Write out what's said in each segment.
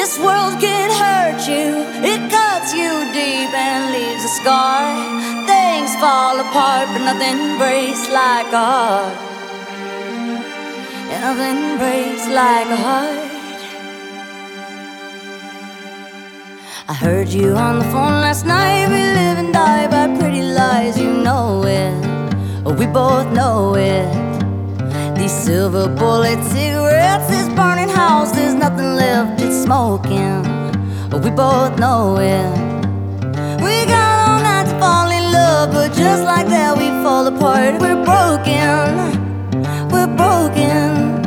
This world can hurt you, it cuts you deep and leaves a scar. Things fall apart, but nothing breaks like a heart. And nothing breaks like a heart. I heard you on the phone last night. We live and die by pretty lies, you know it. We both know it. These silver bullet cigarettes, this burning house, there's nothing left, it's smoking. We both know it. We got all night to fall in love, but just like that we fall apart. We're broken, we're broken.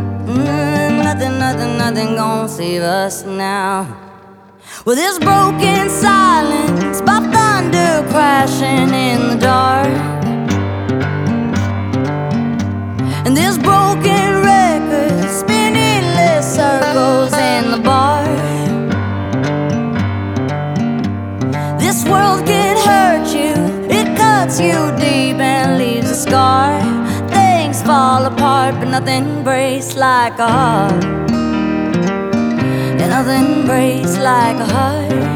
Nothing gonna save us now. Well, there's broken silence by thunder crashing in the dark. And there's broken records spinning endless circles in the bar. This world can hurt you, it cuts you deep and leaves a scar. Things fall apart, but nothing breaks like a heart. And nothing breaks like a heart.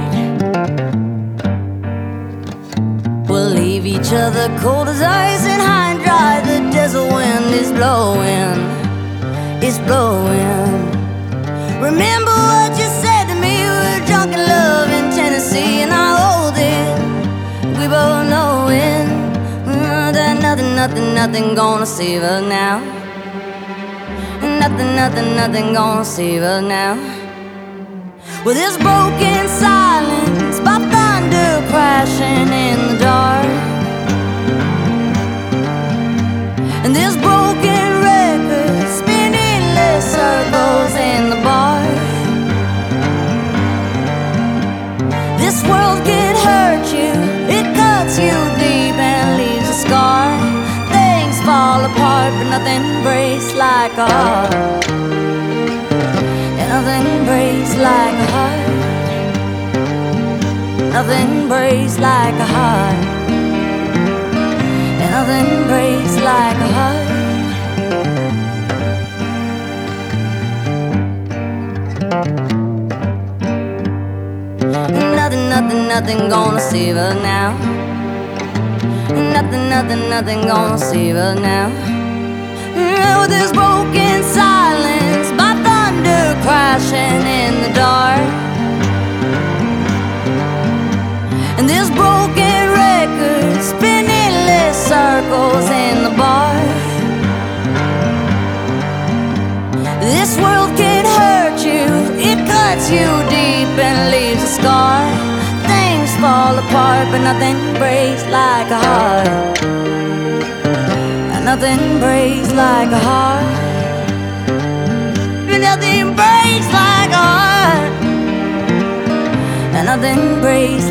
We'll leave each other cold as ice and high and dry. The desert wind is blowing, it's blowing. Remember what you said to me, we were drunk in love in Tennessee, and I hold it, we both know it. That nothing gonna save us now. Nothing gonna save us now. Well, there's broken silence by thunder crashing in the dark. And there's broken records spinning endless circles in the bar. This world can hurt you, it cuts you deep and leaves a scar. Things fall apart, but nothing breaks like a heart. And nothing breaks like a heart. Nothing breaks like a heart. And nothing breaks like a heart. Nothing gonna save us now. Nothing gonna save us now. Oh, there's broken silence by thunder crashing in the dark. And there's broken records spinning endless circles in the bar. This world can hurt you, it cuts you deep and leaves a scar. Things fall apart, but nothing breaks like a heart. And nothing breaks like a heart. Nothing breaks like a heart. And nothing breaks